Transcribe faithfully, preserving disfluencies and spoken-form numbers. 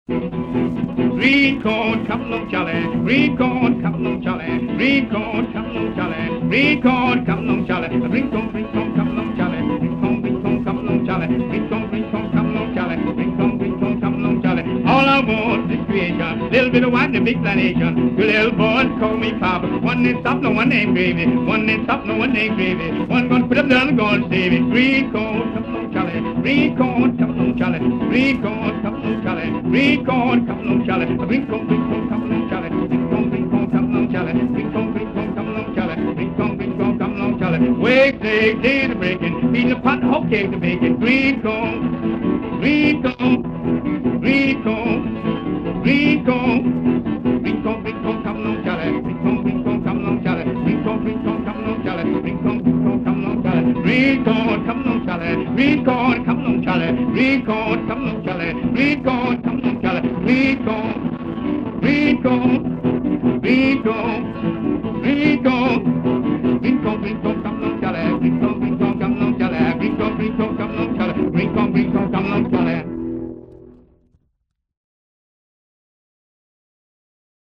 Green corn, come along, Charlie. Green corn, come along, Charlie. Green corn, come along, Charlie. Green corn, come along, Charlie. Green corn, green corn, come along, Charlie. Green corn, green corn, come along, Charlie. Green corn, green corn, come along, Charlie. Green corn, green corn, come along, Charlie. All I want is creation, little bit of white in a big plantation. Two little boys call me Papa. One named Stop, no one named Gravy. One named Stop, no one named Gravy. One gonna put up the other gonna save it. Green corn, come along, Charlie. Green corn, come along, Charlie. Green corn, come along, Charlie. Green corn, come along, Charlie. Green corn, green corn, come along, Charlie. Green corn, green corn, come along, Charlie. Green corn, green corn, come along, Charlie. Green corn, green corn, come along, Charlie. Wake, eggs, day to breaking. Feeding the pot, hot cake to bacon. Green corn, green corn, green corn, green corn. Green corn, green corn, come along, Charlie. Green corn, green corn, come along, Charlie. Green corn, green corn, come along, Charlie. Green corn, green corn, come along, Charlie. Green corn, come along, Charlie. Green corn, come along, Charlie. Green corn, come along, Charlie. Green corn, come along, Charlie. Green corn, green corn.